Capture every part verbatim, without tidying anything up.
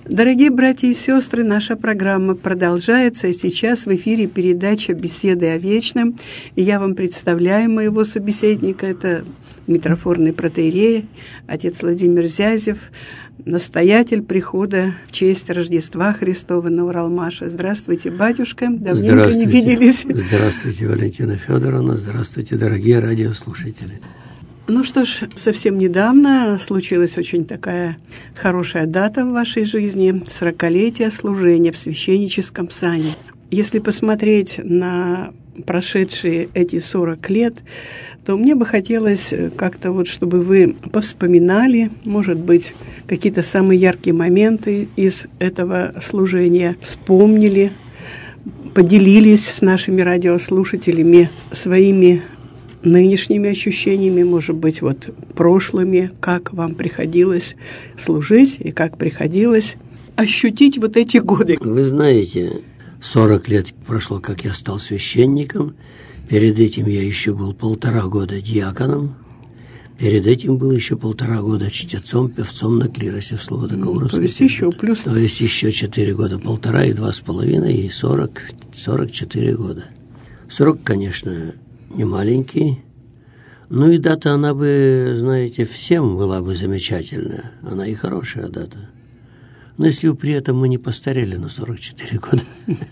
Дорогие братья и сестры, наша программа продолжается, и сейчас в эфире передача «Беседы о вечном». И я вам представляю моего собеседника, это митрофорный протоиерей, отец Владимир Зязев, настоятель прихода в честь Рождества Христова на Уралмаше. Здравствуйте, батюшка, давненько не виделись. Здравствуйте, Валентина Федоровна, здравствуйте, дорогие радиослушатели. Ну что ж, совсем недавно случилась очень такая хорошая дата в вашей жизни – сорокалетие служения в священническом сане. Если посмотреть на прошедшие эти сорок лет, то мне бы хотелось как-то вот, чтобы вы повспоминали, может быть, какие-то самые яркие моменты из этого служения, вспомнили, поделились с нашими радиослушателями своими нынешними ощущениями, может быть, вот прошлыми, как вам приходилось служить и как приходилось ощутить вот эти годы. Вы знаете, сорок лет прошло, как я стал священником. Перед этим я еще был полтора года диаконом. Перед этим был еще полтора года чтецом, певцом на клиросе в Слободокоуровской. То есть еще плюс. То есть еще четыре года, полтора и два с половиной, и сорок, сорок четыре года. Срок, конечно, не маленький. Ну и дата, она бы, знаете, всем была бы замечательная. Она и хорошая дата. Но если при этом мы не постарели на сорок четыре года.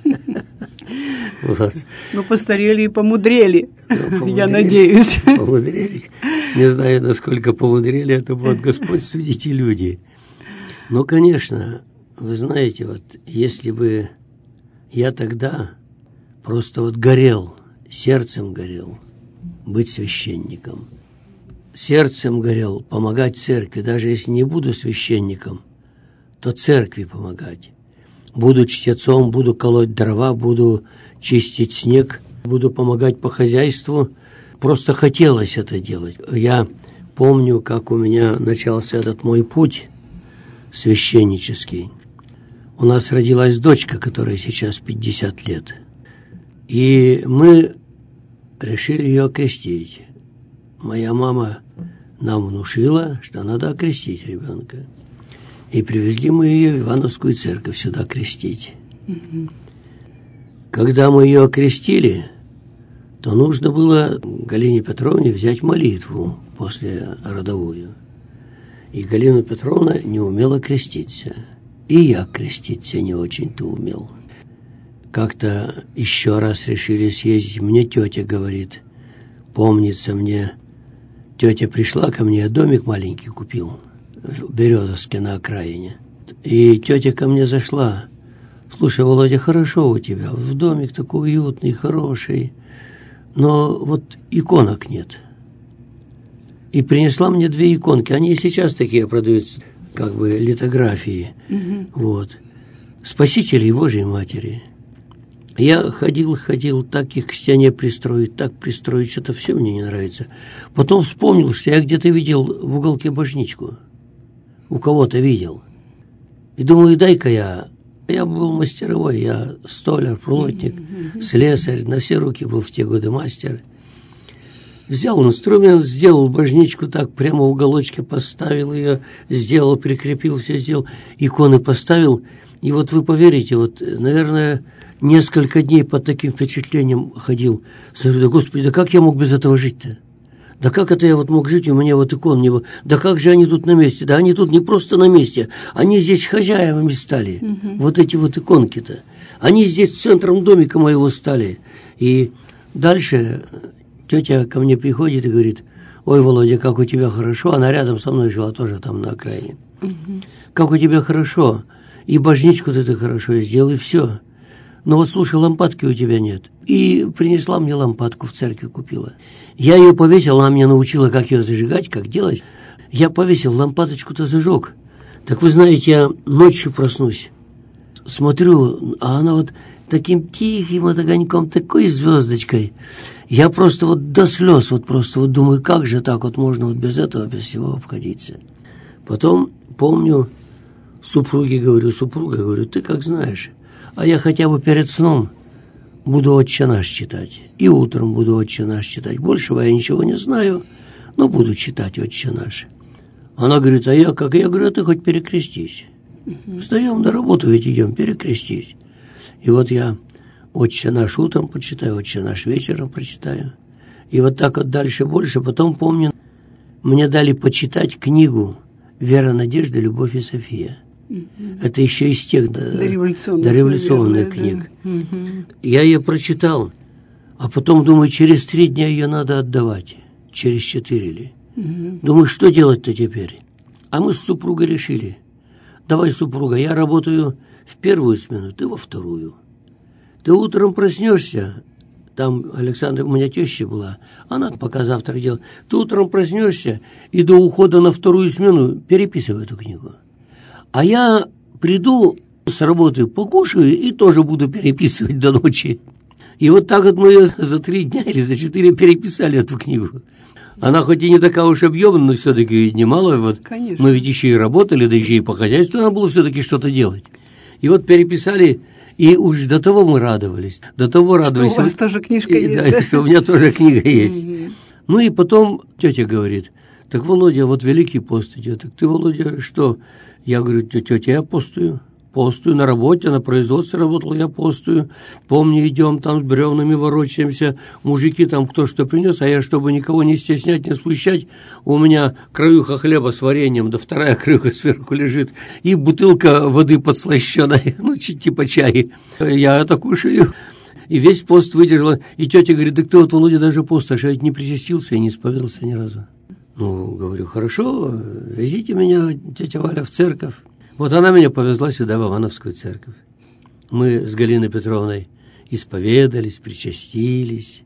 Вот. Ну, постарели и помудрели, ну, я надеюсь. Помудрели. Не знаю, насколько помудрели, это будет Господь судить и люди. Но, конечно, вы знаете, вот если бы я тогда просто вот горел, сердцем горел быть священником, сердцем горел помогать церкви, даже если не буду священником, то церкви помогать. Буду чтецом, буду колоть дрова, буду чистить снег, буду помогать по хозяйству. Просто хотелось это делать. Я помню, как у меня начался этот мой путь священнический. У нас родилась дочка, которой сейчас пятьдесят лет. И мы решили ее окрестить. Моя мама нам внушила, что надо окрестить ребенка. И привезли мы ее в Ивановскую церковь сюда крестить. Mm-hmm. Когда мы ее окрестили, то нужно было Галине Петровне взять молитву после родовую. И Галина Петровна не умела креститься. И я креститься не очень-то умел. Как-то еще раз решили съездить. Мне тетя говорит, помнится мне, тетя пришла ко мне, домик маленький купил в Березовске на окраине. И тетя ко мне зашла. Слушай, Володя, хорошо у тебя, в домик такой уютный, хороший, но вот иконок нет. И принесла мне две иконки. Они и сейчас такие продаются, как бы литографии. Угу. Вот. Спасителей Божьей Матери. Я ходил, ходил, так их к стене пристроить, так пристроить, что-то все мне не нравится. Потом вспомнил, что я где-то видел в уголке божничку. У кого-то видел. И думаю, дай-ка я... Я был мастеровой, я столяр, плотник, слесарь, на все руки был в те годы мастер. Взял инструмент, сделал божничку так, прямо в уголочке поставил ее, сделал, прикрепил, все сделал, иконы поставил. И вот вы поверите, вот, наверное, несколько дней под таким впечатлением ходил. Говорю, да Господи, да как я мог без этого жить-то? Да как это я вот мог жить, у меня вот икон не было? Да как же они тут на месте? Да они тут не просто на месте, они здесь хозяевами стали, угу. Вот эти вот иконки-то. Они здесь центром домика моего стали. И дальше тетя ко мне приходит и говорит, ой, Володя, как у тебя хорошо. Она рядом со мной жила, тоже там на окраине. Угу. Как у тебя хорошо. И божничку-то ты хорошо сделал, и все. Но вот, слушай, лампадки у тебя нет. И принесла мне лампадку, в церкви купила. Я ее повесил, она меня научила, как ее зажигать, как делать. Я повесил, лампадочку-то зажег. Так вы знаете, я ночью проснусь, смотрю, а она вот таким тихим вот огоньком, такой звездочкой. Я просто вот до слез, вот просто вот думаю, как же так вот можно вот без этого, без всего обходиться. Потом помню, супруге говорю, супруга, говорю, ты как знаешь, а я хотя бы перед сном буду «Отче наш» читать. И утром буду «Отче наш» читать. Большего я ничего не знаю, но буду читать «Отче наш». Она говорит, а я как? Я говорю, а ты хоть перекрестись. Угу. Встаем на работу, ведь идем, перекрестись. И вот я «Отче наш» утром прочитаю, «Отче наш» вечером прочитаю. И вот так вот дальше больше. Потом, помню, мне дали почитать книгу «Вера, надежда, любовь и София». Угу. Это еще из тех дореволюционных, дореволюционных книг. Да. Угу. Я ее прочитал, а потом думаю, через три дня ее надо отдавать. Через четыре ли. Угу. Думаю, что делать-то теперь? А мы с супругой решили. Давай, супруга, я работаю в первую смену, ты во вторую. Ты утром проснешься, там Александра, у меня теща была, она пока завтрак делала, ты утром проснешься и до ухода на вторую смену переписывай эту книгу. А я приду с работы, покушаю и тоже буду переписывать до ночи. И вот так вот мы ее за три дня или за четыре переписали эту книгу. Она хоть и не такая уж объемная, но все-таки немало. Вот мы ведь еще и работали, да еще и по хозяйству надо было все-таки что-то делать. И вот переписали, и уж до того мы радовались, до того радовались. Что у вас тоже книжка и, есть, да? Да, что у меня тоже книга есть. Ну и потом тетя говорит, так, Володя, вот Великий пост идет, так ты, Володя, что? Я говорю, тетя, я постую. Постую на работе, на производстве работал, я постую. Помню, идем там с бревнами ворочаемся, мужики там кто что принес, а я, чтобы никого не стеснять, не смущать, у меня краюха хлеба с вареньем, да вторая краюха сверху лежит, и бутылка воды подслащенной, ну, типа чая. Я это кушаю. И весь пост выдержала. И тетя говорит, так ты вот, Володя, даже постишь, я ведь не причастился и не исповедался ни разу. Ну, говорю, хорошо, везите меня, тетя Валя, в церковь. Вот она меня повезла сюда, в Ивановскую церковь. Мы с Галиной Петровной исповедались, причастились.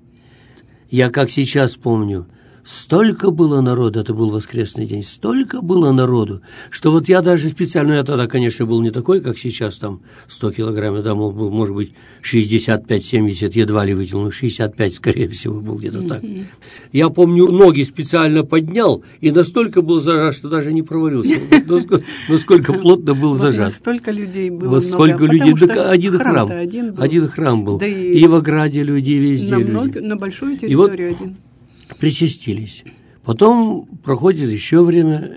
Я, как сейчас помню, столько было народу, это был воскресный день, столько было народу, что вот я даже специально, я тогда, конечно, был не такой, как сейчас, там, сто килограмм, да, мог, может быть, шестьдесят пять семьдесят, едва ли вытянул, шестьдесят пять, скорее всего, был где-то так. Я помню, ноги специально поднял, и настолько был зажат, что даже не провалился. Насколько, насколько плотно был зажат. Столько людей было. Вот сколько людей, один храм, один храм был. И в ограде люди, и везде люди. На большую территорию один. Причастились. Потом проходит еще время,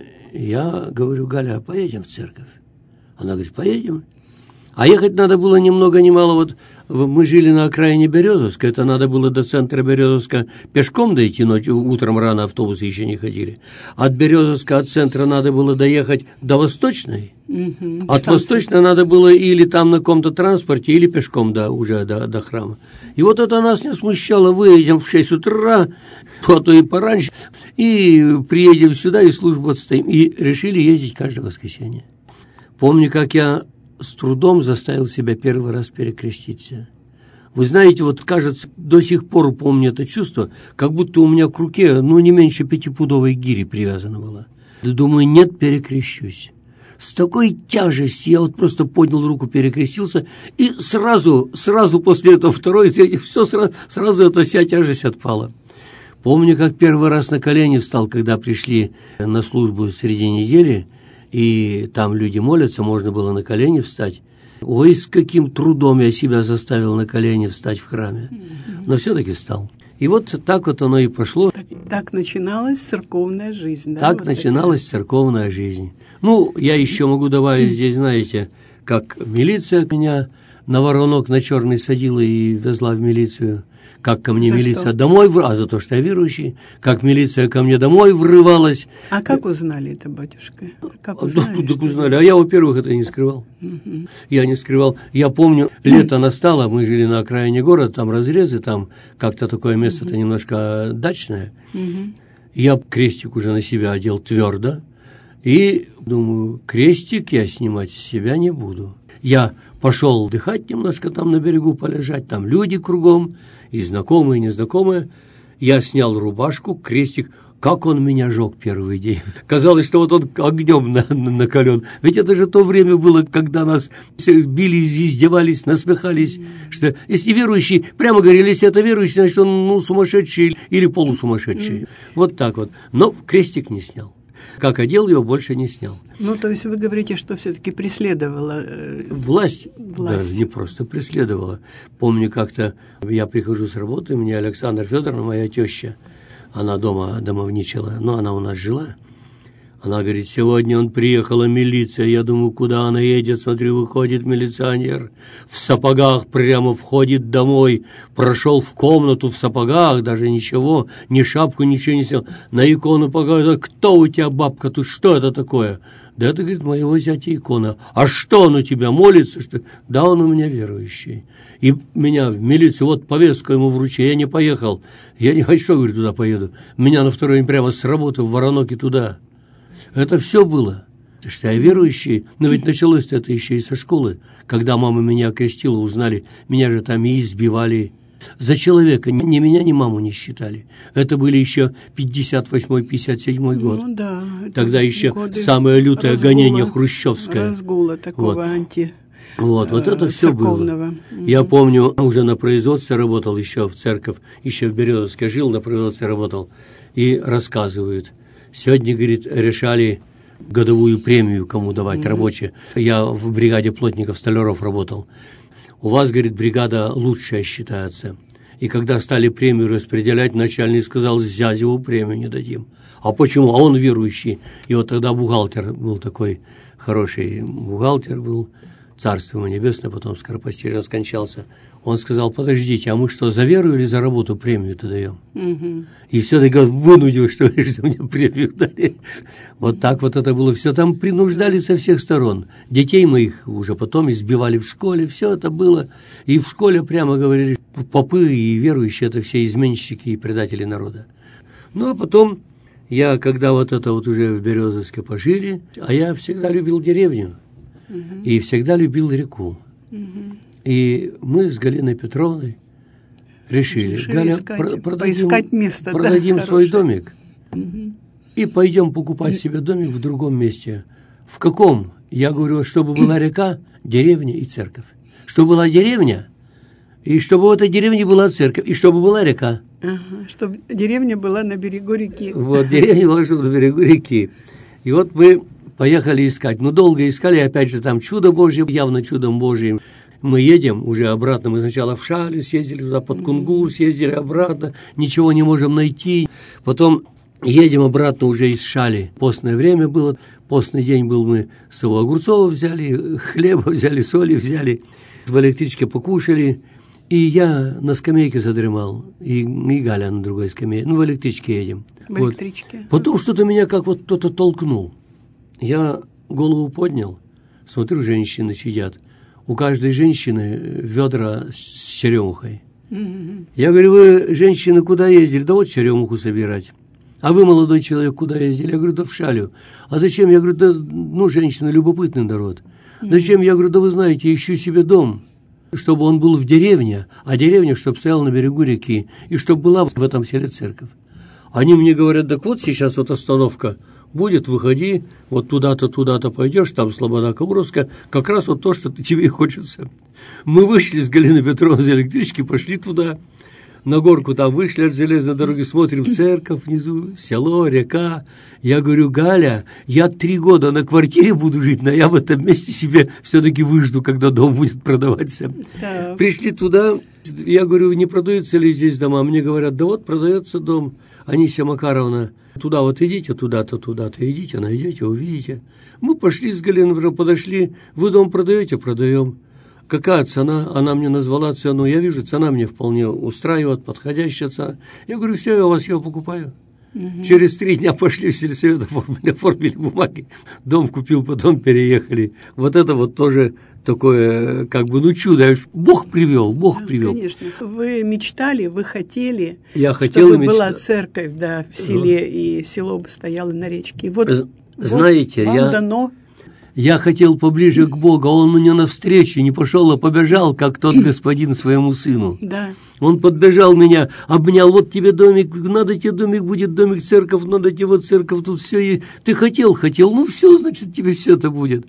я говорю, Галя, поедем в церковь? Она говорит, поедем. А ехать надо было ни много ни мало, вот мы жили на окраине Березовска, это надо было до центра Березовска пешком дойти, ночью, утром рано автобусы еще не ходили. От Березовска, от центра надо было доехать до Восточной, угу, от станции. Восточной надо было или там на каком-то транспорте, или пешком до, уже до, до храма. И вот это нас не смущало, выедем в шесть утра, а то и пораньше, и приедем сюда, и службу отстоим. И решили ездить каждое воскресенье. Помню, как я с трудом заставил себя первый раз перекреститься. Вы знаете, вот кажется, до сих пор помню это чувство, как будто у меня к руке, ну, не меньше пятипудовой гири привязано было. Думаю, нет, перекрещусь. С такой тяжестью я вот просто поднял руку, перекрестился, и сразу, сразу после этого второй, третий, все, сразу, сразу эта вся тяжесть отпала. Помню, как первый раз на колени встал, когда пришли на службу среди недели, и там люди молятся, можно было на колени встать. Ой, с каким трудом я себя заставил на колени встать в храме. Но все-таки встал. И вот так вот оно и пошло. Так, так начиналась церковная жизнь. Да? Так вот начиналась такая церковная жизнь. Ну, я еще могу добавить здесь, знаете, как милиция меня на воронок на черный садила и везла в милицию. Как ко мне за милиция что? домой, а за то, что я верующий, как милиция ко мне домой врывалась. А как узнали это, батюшка? Как узнали? Да, так узнали. А я, во-первых, это не скрывал. Угу. Я не скрывал. Я помню, лето настало, мы жили на окраине города, там разрезы, там как-то такое место-то угу. немножко дачное. Угу. Я крестик уже на себя одел твердо. И думаю, крестик я снимать с себя не буду. Я пошел отдыхать немножко там на берегу, полежать, там люди кругом, и знакомые, и незнакомые. Я снял рубашку, крестик, как он меня жег первый день. Казалось, что вот он огнем на, на, накален. Ведь это же то время было, когда нас били, издевались, насмехались, что если верующий, прямо говорили, если это верующий, значит он ну, сумасшедший или полусумасшедший. Вот так вот. Но крестик не снял. Как одел, его больше не снял. Ну, то есть вы говорите, что все-таки преследовала... Э, власть, власть. Да, не просто преследовала. Помню, как-то я прихожу с работы, мне Александра Федоровна, моя теща, она дома домовничала, но она у нас жила. Она говорит, сегодня он приехала милиция. Я думаю, куда она едет? Смотрю, выходит милиционер в сапогах, прямо входит домой. Прошел в комнату в сапогах, даже ничего, ни шапку, ничего не снял. На икону показывает, кто у тебя, бабка, тут что это такое? Да это, говорит, моего зятя икона. А что он у тебя, молится, что ли? Да, он у меня верующий. И меня в милицию, вот повестку ему вручили, я не поехал. Я не хочу, что, говорит, туда поеду. Меня на второй день прямо с работы в Вороноке туда. Это все было. Что я верующий, но ведь началось-то это еще и со школы. Когда мама меня окрестила, узнали, меня же там и избивали. За человека ни меня, ни маму не считали. Это были еще пятьдесят восьмой — пятьдесят седьмой год. Ну да. Тогда еще самое лютое разгула, гонение хрущевское. Разгула такого вот. анти. Вот, вот это все было. Я помню, уже на производстве работал, еще в церковь, еще в Березовске жил, на производстве работал. И рассказывают. Сегодня, говорит, решали годовую премию кому давать, mm-hmm. рабочие. Я в бригаде плотников, столяров работал. У вас, говорит, бригада лучшая считается. И когда стали премию распределять, начальник сказал, Зязеву премию не дадим. А почему? А он верующий. И вот тогда бухгалтер был такой хороший, бухгалтер был, царство ему небесное, потом скоропостижно скончался. Он сказал, подождите, а мы что, за веру или за работу премию-то даем? Угу. И все-таки вынудил, что, что мне премию дали. Вот так вот это было все. Там принуждали со всех сторон. Детей моих уже потом избивали в школе. Все это было. И в школе прямо говорили, попы и верующие – это все изменщики и предатели народа. Ну, а потом я, когда вот это вот уже в Березовске пожили, а я всегда любил деревню. Угу. И всегда любил реку. Угу. И мы с Галиной Петровной решили, решили Галя, искать, про- продадим, место, продадим да, свой хорошее. домик угу. и пойдем покупать себе домик в другом месте. В каком? Я говорю, чтобы была река, деревня и церковь. Чтобы была деревня, и чтобы в этой деревне была церковь, и чтобы была река. Ага, чтобы деревня была на берегу реки. Вот, деревня была чтобы на берегу реки. И вот мы поехали искать. Ну, долго искали, опять же, там чудо Божье, явно чудом Божьим. Мы едем уже обратно, мы сначала в Шале съездили туда, под Кунгур, съездили обратно, ничего не можем найти. Потом едем обратно уже из Шали. Постное время было, постный день был, мы с собой огурцов взяли, хлеба взяли, соли взяли, в электричке покушали. И я на скамейке задремал, и, и Галя на другой скамейке. Ну, в электричке едем. В электричке. Вот. Потом что-то меня как вот кто-то толкнул. Я голову поднял, смотрю, женщины сидят. У каждой женщины ведра с черемухой. Mm-hmm. Я говорю, вы, женщины, куда ездили? Да вот черемуху собирать. А вы, молодой человек, куда ездили? Я говорю, да в Шалю. А зачем? Я говорю, да, ну, женщины, любопытный народ. Mm-hmm. Зачем? Я говорю, да вы знаете, ищу себе дом, чтобы он был в деревне, а деревня, чтобы стояла на берегу реки, и чтобы была в этом селе церковь. Они мне говорят, так вот сейчас вот остановка будет, выходи, вот туда-то, туда-то пойдешь, там Слобода Кауровская, как раз вот то, что тебе и хочется. Мы вышли с Галиной Петровной из электрички, пошли туда, на горку там вышли от железной дороги, смотрим, церковь внизу, село, река. Я говорю, Галя, я три года на квартире буду жить, но я в этом месте себе все-таки выжду, когда дом будет продаваться. Да. Пришли туда, я говорю, не продаются ли здесь дома? Мне говорят, да вот продается дом. Анисия Макаровна, туда вот идите, туда-то, туда-то идите, найдете, увидите. Мы пошли с Галиной, подошли, вы дом продаете? Продаем. Какая цена? Она мне назвала цену. Я вижу, цена мне вполне устраивает, подходящая цена. Я говорю, все, я у вас ее покупаю. Угу. Через три дня пошли в сельсовет, оформили, оформили бумаги, дом купил, потом переехали. Вот это вот тоже такое, как бы, ну, чудо. Бог привел, Бог да, привел. Конечно. Вы мечтали, вы хотели, я хотел чтобы и была церковь, да, в селе, вот. И село бы стояло на речке. И вот, знаете, вот я... дано. Я хотел поближе к Богу, а он мне навстречу не пошел, а побежал, как тот господин своему сыну. Да. Он подбежал меня, обнял, вот тебе домик, надо тебе домик, будет домик, церковь, надо тебе вот церковь, тут все есть. Ты хотел, хотел, ну все, значит, тебе все это будет.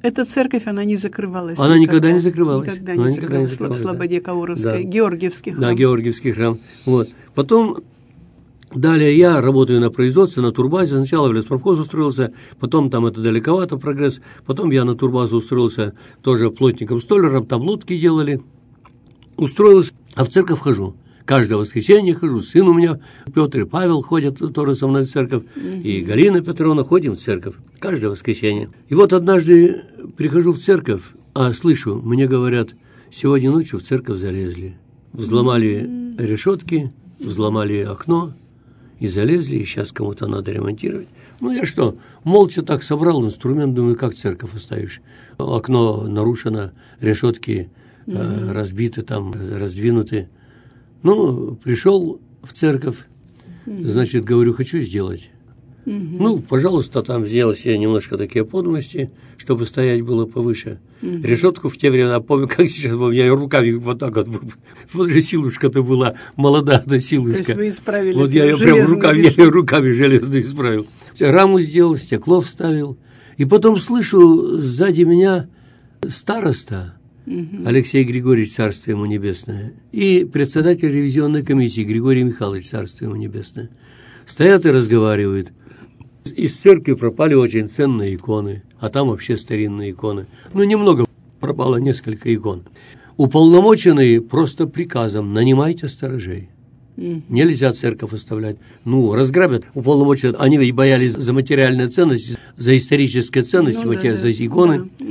Эта церковь, она не закрывалась. Она никогда, никогда не закрывалась. Никогда она не никогда закрывалась. не закрывалась. В Слободе Кауровской. Да. Георгиевский храм. Да, Георгиевский храм. Вот. Потом, далее я работаю на производстве, на турбазе. Сначала в леспромхоз устроился, потом там это далековато прогресс. Потом я на турбазу устроился тоже плотником-столяром, там лодки делали. Устроился, а в церковь хожу. Каждое воскресенье хожу. Сын у меня, Петр и Павел, ходят тоже со мной в церковь. Mm-hmm. И Галина Петровна, ходим в церковь. Каждое воскресенье. И вот однажды прихожу в церковь, а слышу, мне говорят, сегодня ночью в церковь залезли. Взломали mm-hmm. решетки, взломали окно и залезли, и сейчас кому-то надо ремонтировать. Ну я что, молча так собрал инструмент, думаю, как церковь оставишь. Окно нарушено, решетки mm-hmm. э, разбиты, там раздвинуты. Ну, пришел в церковь, mm-hmm. значит, говорю, хочу сделать. Mm-hmm. Ну, пожалуйста, там сделал себе немножко такие подмости, чтобы стоять было повыше. Mm-hmm. Решетку в те времена, помню, как сейчас, у меня руками вот так вот, вот же силушка-то была, молодая силушка. То есть вы исправили вот я ее прям руками, я ее руками железно исправил. Раму сделал, стекло вставил. И потом слышу сзади меня староста, Алексей Григорьевич, царство ему небесное, и председатель ревизионной комиссии Григорий Михайлович, царство ему небесное. Стоят и разговаривают. Из церкви пропали очень ценные иконы, а там вообще старинные иконы. Ну, немного пропало, несколько икон. Уполномоченные просто приказом нанимайте сторожей. Нельзя церковь оставлять. Ну, разграбят уполномоченные. Они ведь боялись за материальные ценности, за исторические ценности, ну, матери... да, за иконы. Да.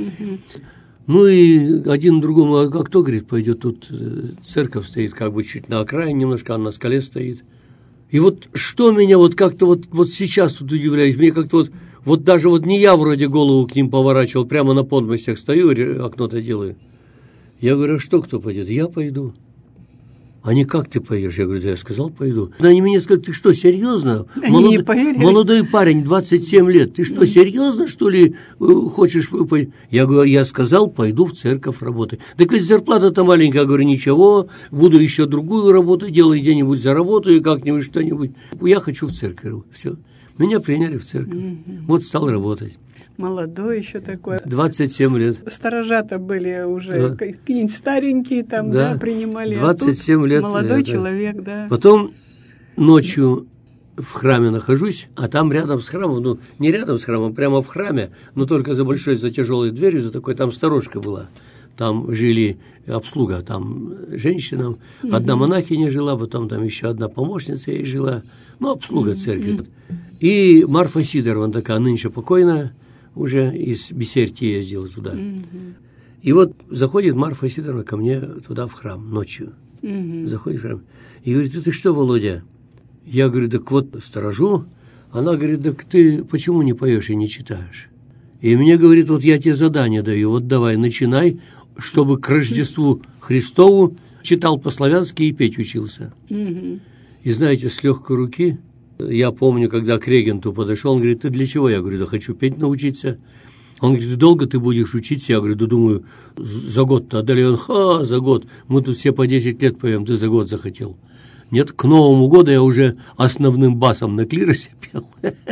Ну и один другому, а кто, говорит, пойдет, тут церковь стоит как бы чуть на окраине немножко, а на скале стоит. И вот что меня вот как-то вот, вот сейчас вот удивляет, мне как-то вот, вот даже вот не я вроде голову к ним поворачивал, прямо на подмостях стою, окно-то делаю. Я говорю, а что кто пойдет? Я пойду. Они, как ты поедешь? Я говорю, да я сказал, пойду. Они мне сказали, ты что, серьезно? Молод... Молодой парень, двадцать семь лет, ты что, серьезно, что ли, хочешь? Я говорю, я сказал, пойду в церковь работать. Так ведь зарплата-то маленькая. Я говорю, ничего, буду еще другую работу делать, где-нибудь заработаю, как-нибудь что-нибудь. Я хочу в церковь. Все. Меня приняли в церковь. Mm-hmm. Вот стал работать. Молодой еще такой. двадцать семь лет. Сторожа-то были уже, да. Какие-нибудь старенькие там, да, да принимали. двадцать семь лет. Молодой это. человек, да. Потом ночью в храме нахожусь, а там рядом с храмом, ну, не рядом с храмом, прямо в храме, но только за большой, за тяжелой дверью, за такой, там сторожка была. Там жили обслуга, там женщина, mm-hmm. одна монахиня жила, потом там еще одна помощница ей жила, ну, обслуга mm-hmm. церкви. И Марфа Сидоровна такая, нынче покойная, уже из Бессерти ездила туда. Mm-hmm. И вот заходит Марфа Сидоровна ко мне туда в храм ночью. Mm-hmm. Заходит в храм. И говорит, ты что, Володя? Я говорю, так вот сторожу. Она говорит, так ты почему не поешь и не читаешь? И мне говорит, вот я тебе задание даю, вот давай, начинай, чтобы к Рождеству Христову читал по-славянски и петь учился. Mm-hmm. И знаете, с легкой руки, я помню, когда к регенту подошел, он говорит, ты для чего? Я говорю, да хочу петь научиться. Он говорит, долго ты будешь учиться? Я говорю, да думаю, за год-то. А далее он, ха, за год. Мы тут все по десять лет поем, ты за год захотел. Нет, к Новому году я уже основным басом на клиросе пел.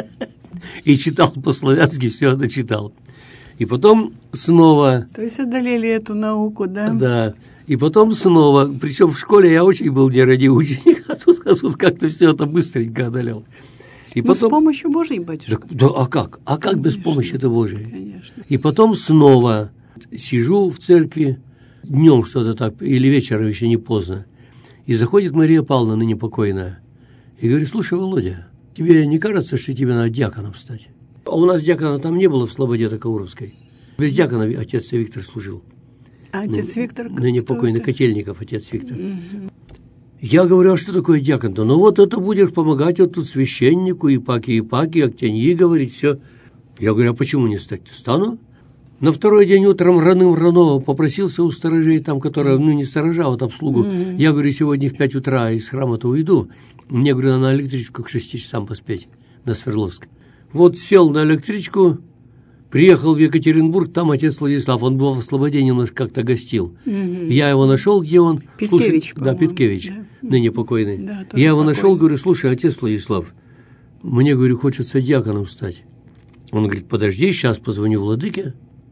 И читал по-славянски, все это читал. И потом снова... То есть одолели эту науку, да? Да. И потом снова, причем в школе я очень был нерадивый ученик, а тут, а тут как-то все это быстренько одолел. И ну, потом... с помощью Божьей, батюшка. Да, да, а как? А как Конечно. Без помощи-то Божией? Конечно. И потом снова сижу в церкви, днем что-то так, или вечером еще не поздно, и заходит Мария Павловна, ныне покойная, и говорит, слушай, Володя, тебе не кажется, что тебе надо диаконом стать? А у нас диакона там не было в Слободе Кауровской. Без диакона отец Виктор служил. А отец Ны, Виктор? Ныне покойный это? Котельников, отец Виктор. Угу. Я говорю, а что такое диакон-то? Ну вот это будешь помогать вот тут священнику, и паки, и паки, актяньи говорить, все. Я говорю, а почему не стать-то? Стану. На второй день утром раным-рано попросился у сторожей, там, которые, ну, не сторожа, а вот обслугу. Mm-hmm. Я говорю, сегодня в пять утра из храма-то уйду. Мне, говорю, на электричку к шести часам поспеть на Свердловск. Вот сел на электричку, приехал в Екатеринбург, там отец Владислав, он был в Слободе, немножко как-то гостил. Mm-hmm. Я его нашел, где он... Питкевич, слушай, Да, Питкевич, да. ныне покойный. Да, я его покойный. нашел, говорю, слушай, отец Владислав, мне, говорю, хочется диаконом стать. Он говорит, подожди, сейчас позвоню владыке.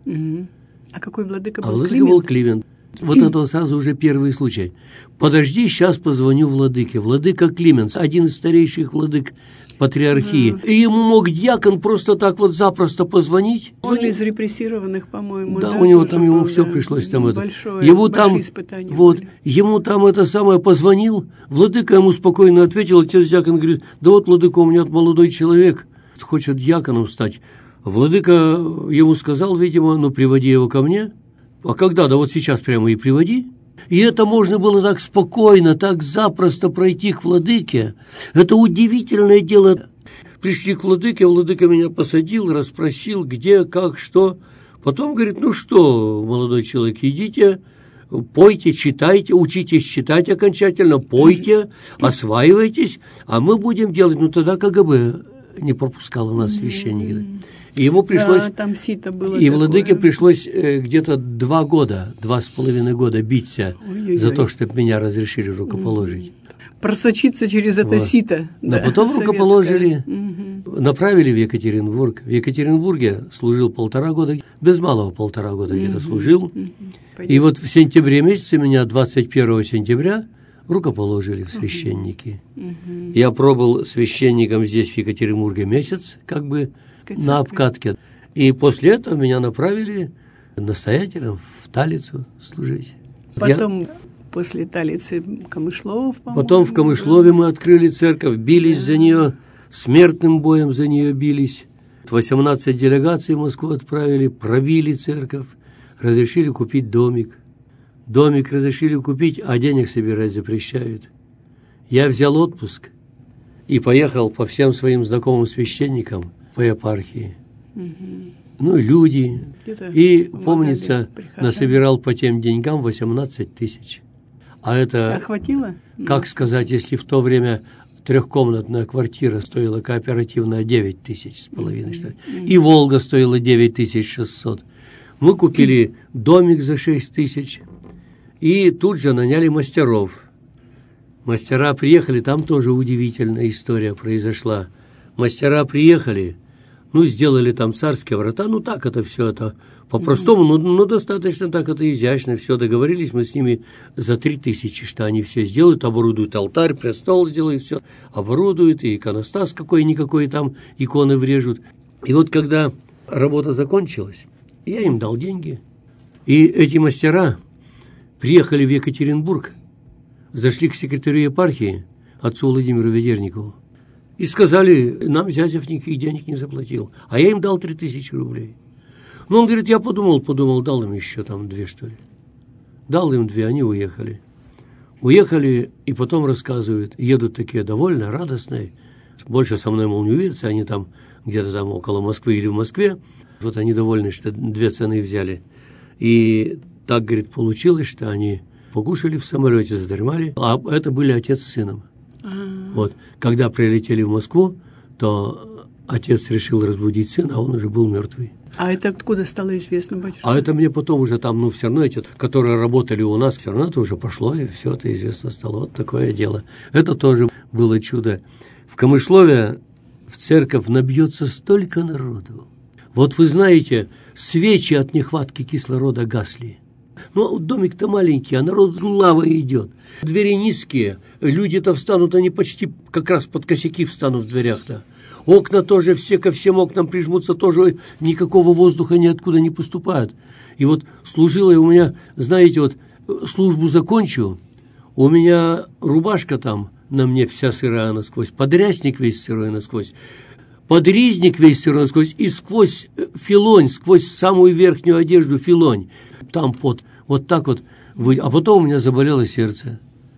Угу. А какой владыка был? А владыка Климент? был Климент. Вот это сразу уже первый случай. Подожди, сейчас позвоню владыке. Владыка Климент, один из старейших владык патриархии. Да. И ему мог дьякон просто так вот запросто позвонить. Он из репрессированных, по-моему. Да, да, у него там был, ему да. все пришлось там это. Большое, ему там, вот, были. ему там это самое позвонил. Владыка ему спокойно ответил. Отец дьякон говорит: да вот, владыка, у меня молодой человек хочет дьяконом стать. Владыка ему сказал, видимо: ну, приводи его ко мне. А когда? Да вот сейчас прямо и приводи. И это можно было так спокойно, так запросто пройти к владыке. Это удивительное дело. Пришли к владыке, владыка меня посадил, расспросил, где, как, что. Потом говорит: ну что, молодой человек, идите, пойте, читайте, учитесь читать окончательно, пойте, осваивайтесь, а мы будем делать. Ну тогда КГБ не пропускало нас священника. И ему пришлось, да, там сито было и такое. владыке пришлось э, где-то два года, два с половиной года биться Ой-ой-ой. за то, чтобы меня разрешили рукоположить. Просочиться через это вот. сито. Да, да, потом советское. Рукоположили, угу. направили в Екатеринбург. В Екатеринбурге служил полтора года, без малого полтора года угу. где-то служил. Угу. И вот в сентябре месяце меня, двадцать первого сентября, рукоположили в священники. Угу. Я пробыл священником здесь, в Екатеринбурге, месяц, как бы, на обкатке. И после этого меня направили настоятелем в Талицу служить. Потом Я... после Талицы Камышлов, по-моему. Потом в Камышлове мы открыли церковь, бились да. за нее, смертным боем за нее бились. восемнадцать делегаций в Москву отправили, пробили церковь, разрешили купить домик. Домик разрешили купить, а денег собирать запрещают. Я взял отпуск и поехал по всем своим знакомым священникам по епархии. Угу. Ну, люди. Где-то и, помнится, насобирал по тем деньгам восемнадцать тысяч. А это, а хватило? Как сказать, если в то время трехкомнатная квартира стоила кооперативная девять тысяч с половиной, mm-hmm. что ли, mm-hmm. и «Волга» стоила девять тысяч шестьсот. Мы купили mm-hmm. домик за шесть тысяч и тут же наняли мастеров. Мастера приехали, там тоже удивительная история произошла. Мастера приехали, ну, сделали там царские врата, ну, так это все это по-простому, mm-hmm. но, но достаточно так это изящно, все, договорились мы с ними за три тысячи, что они все сделают, оборудуют алтарь, престол сделают, все, оборудуют, и иконостас какой-никакой там, иконы врежут. И вот когда работа закончилась, я им дал деньги, и эти мастера приехали в Екатеринбург, зашли к секретарю епархии, отцу Владимиру Ведерникову, и сказали: нам Зязев никаких денег не заплатил. А я им дал три тысячи рублей. Ну, он говорит: я подумал, подумал, дал им еще там две, что ли. Дал им две, они уехали. Уехали, и потом рассказывают, едут такие довольно радостные. Больше со мной, мол, не увидятся, они там где-то там около Москвы или в Москве. Вот они довольны, что две цены взяли. И так, говорит, получилось, что они покушали в самолете, задремали, а это были отец с сыном. Вот. Когда прилетели в Москву, то отец решил разбудить сына, а он уже был мертвый. А это откуда стало известно, батюшка? А это мне потом уже там, ну, все равно эти, которые работали у нас, все равно это уже пошло, и все это известно стало. Вот такое дело. Это тоже было чудо. В Камышлове в церковь набьется столько народу. Вот вы знаете, свечи от нехватки кислорода гасли. Ну, домик-то маленький, а народ лава идет. Двери низкие, люди-то встанут, они почти как раз под косяки встанут в дверях-то. Окна тоже все ко всем окнам прижмутся, тоже никакого воздуха ниоткуда не поступает. И вот служила у меня, знаете, вот службу закончу, у меня рубашка там на мне вся сырая насквозь, подрясник весь сырой насквозь, подризник весь сырой насквозь, и сквозь филонь, сквозь самую верхнюю одежду филонь, там пот, вот так вот. А потом у меня заболело сердце.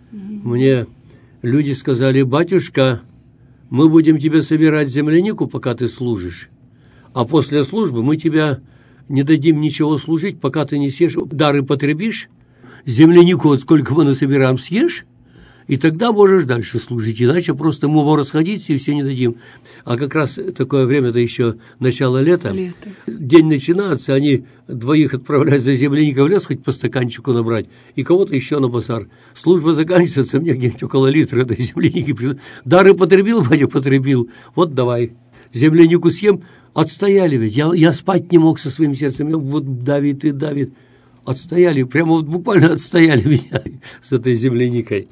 Мне люди сказали: батюшка, мы будем тебе собирать землянику, пока ты служишь, а после службы мы тебя не дадим ничего служить, пока ты не съешь, дары потребишь, землянику вот сколько мы насобираем съешь, и тогда можешь дальше служить, иначе просто мы можем расходиться и все не дадим. А как раз такое время-то еще начало лета, Лето. День начинается, они двоих отправляют за земляником в лес, хоть по стаканчику набрать, и кого-то еще на базар. Служба заканчивается, мне где-нибудь около литра этой земляники. Дары потребил, батя, потребил, вот давай. Землянику съем, Отстояли ведь. Я, я спать не мог со своим сердцем. Я вот давит и давит. Отстояли, прямо вот буквально отстояли меня с этой земляникой.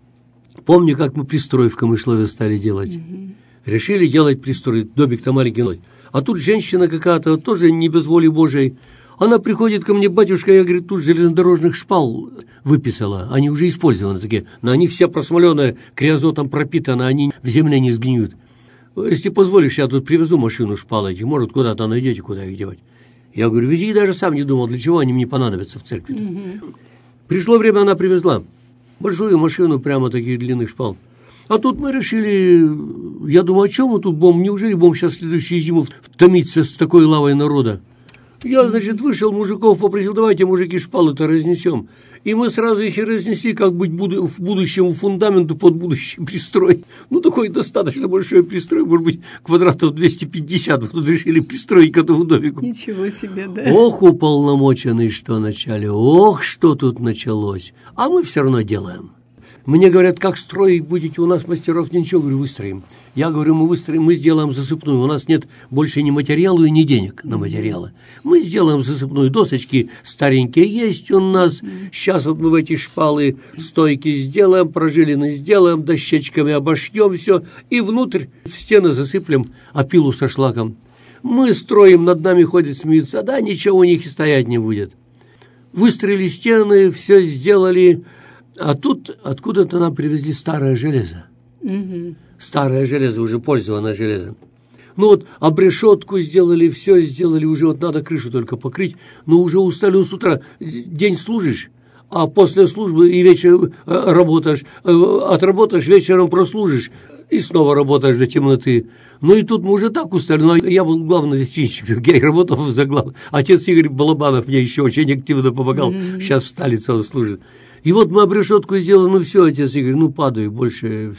Помню, как мы пристрой в Камышлове стали делать. Mm-hmm. Решили делать пристрой, домик-то маленький. А тут женщина какая-то, тоже не без воли Божией. Она приходит ко мне, батюшка, я, говорит, тут железнодорожных шпал выписала. Они уже использованы такие, но они все просмоленные, криозотом пропитаны, они в земле не сгниют. Если позволишь, я тут привезу машину шпал этих, может, куда-то найдете, куда их девать. Я говорю, вези, и даже сам не думал, для чего они мне понадобятся в церкви. Mm-hmm. Пришло время, она привезла большую машину, прямо таких длинных шпал. А тут мы решили, я думаю, о чем мы тут будем, неужели будем сейчас в следующую зиму томиться с такой лавой народа? Я, значит, вышел, мужиков попросил, давайте, мужики, шпалы-то разнесем. И мы сразу их и разнесли, как быть буду, в будущем фундаменту под будущий пристрой. Ну, такой достаточно большой пристрой, может быть, квадратов двести пятьдесят. Мы тут решили пристроить к этому домику. Ничего себе, да. Ох, уполномоченный, что начали, ох, что тут началось. А мы все равно делаем. Мне говорят, как строить будете, у нас мастеров ничего, говорю, выстроим. Я говорю, мы выстроим, мы сделаем засыпную, у нас нет больше ни материала и ни денег на материалы. Мы сделаем засыпную, досочки старенькие есть у нас, сейчас вот мы в эти шпалы стойки сделаем, прожилины сделаем, дощечками обошьем все, и внутрь в стены засыплем опилу со шлаком. Мы строим, над нами ходят, смеются, да, ничего у них и стоять не будет. Выстроили стены, все сделали. А тут откуда-то нам привезли старое железо. Угу. Старое железо, уже пользованное железо. Ну вот, обрешетку сделали, все сделали, уже вот надо крышу только покрыть. Но уже устали с утра, день служишь, а после службы и вечером работаешь, отработаешь, вечером прослужишь и снова работаешь до темноты. Ну и тут мы уже так устали. Ну, я был главный зачинщик, я и работал за глав. Отец Игорь Балабанов мне еще очень активно помогал. Mm-hmm. Сейчас в Сталице он служит. И вот мы обрешетку сделали, ну все, отец Игорь, ну падаю больше.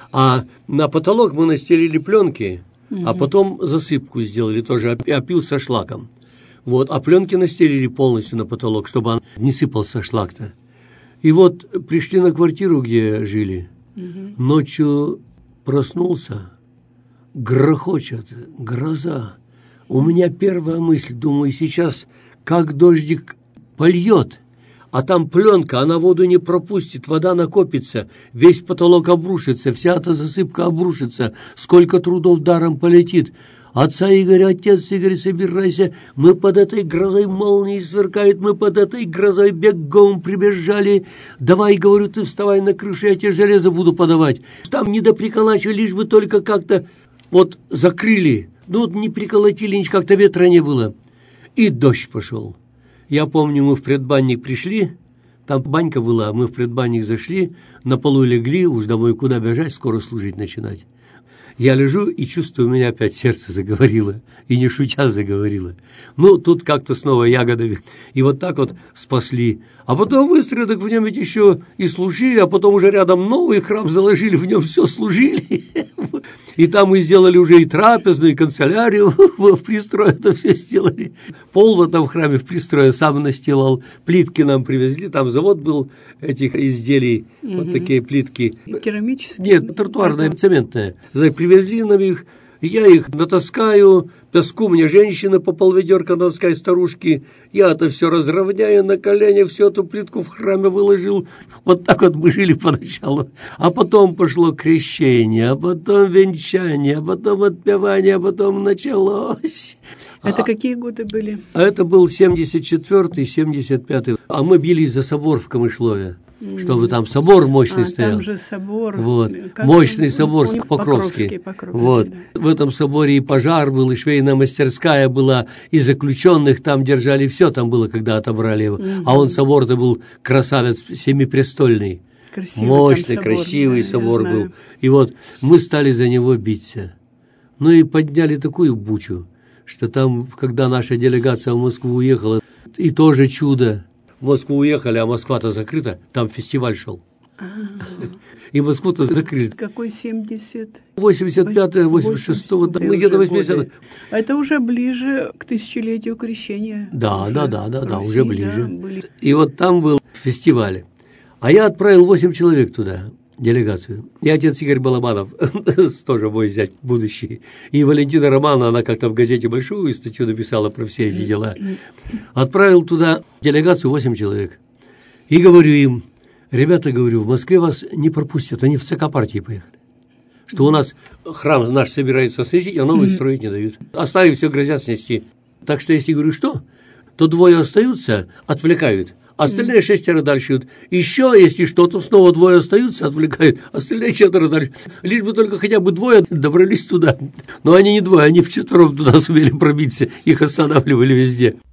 А на потолок мы настелили пленки, mm-hmm. а потом засыпку сделали тоже, опил со шлаком. Вот, а пленки настелили полностью на потолок, чтобы он не сыпался шлак-то. И вот пришли на квартиру, где жили. Mm-hmm. Ночью проснулся, грохочет, гроза. У меня первая мысль, думаю, сейчас как дождик польет. А там пленка, она воду не пропустит, вода накопится, весь потолок обрушится, вся эта засыпка обрушится, сколько трудов даром полетит. Отца Игоря, отец Игорь, собирайся, мы под этой грозой молнии сверкает, мы под этой грозой бегом прибежали. Давай, говорю, ты вставай на крышу, я тебе железо буду подавать. Там не доприколачивай, лишь бы только как-то вот закрыли. Ну вот не приколотили, ничего, как-то ветра не было. И дождь пошел. Я помню, мы в предбанник пришли, там банька была, мы в предбанник зашли, на полу легли, уж домой куда бежать, скоро служить начинать. Я лежу и чувствую, у меня опять сердце заговорило, и не шутя заговорило. Ну, тут как-то снова ягодами. И вот так вот спасли. А потом выстрелили, так в нем ведь еще и служили, а потом уже рядом новый храм заложили, в нем все служили. И там мы сделали уже и трапезную, и канцелярию в пристрое, это все сделали. Пол в этом храме в пристрое сам настилал, плитки нам привезли, там завод был этих изделий, угу. Вот такие плитки. Керамические? Нет, тротуарные, цементные. Привезли нам их, я их натаскаю, песку мне женщины по полведерка натаскают, старушки, я это все разровняю на коленях, всю эту плитку в храме выложил. Вот так вот мы жили поначалу. А потом пошло крещение, а потом венчание, а потом отпевание, а потом началось. Это а, какие годы были? А это был семьдесят четвёртый, семьдесят пятый. А мы бились за собор в Камышлове. Чтобы там собор мощный а, стоял. Там же собор. Вот. Мощный собор Покровский. Покровский. Покровский, вот. Да. В этом соборе и пожар был, и швейная мастерская была, и заключенных там держали, все там было, когда отобрали его. Угу. А он собор-то был красавец семипрестольный. Красивый мощный, собор, красивый да, собор был. И вот мы стали за него биться. Ну и подняли такую бучу, что там, когда наша делегация в Москву уехала, и тоже чудо. В Москву уехали, а Москва-то закрыта, там фестиваль шел. А-а-а. И Москву-то закрыли. Какой семьдесят? восемьдесят пятый, восемьдесят шестой, да, мы где-то восьмидесятые. А это уже ближе к тысячелетию крещения. Да, уже да, да, да, да, Руси, уже ближе. Да, были. И вот там был фестиваль. А я отправил восемь человек туда. делегацию. И отец Игорь Балабанов, тоже мой зять будущий, и Валентина Романовна, она как-то в газете большую статью написала про все эти дела, отправил туда делегацию восемь человек. И говорю им: ребята, говорю, в Москве вас не пропустят, они в ЦК партии поехали. Что у нас храм наш собирается снести, а новый строить не дают. Оставив, все грозят снести. Так что если говорю, что, то двое остаются, отвлекают. Остальные mm. шестеро дальше идут. Еще, если что, то снова двое остаются, отвлекают. Остальные четверо дальше. Лишь бы только хотя бы двое добрались туда. Но они не двое, они вчетвером туда сумели пробиться. Их останавливали везде.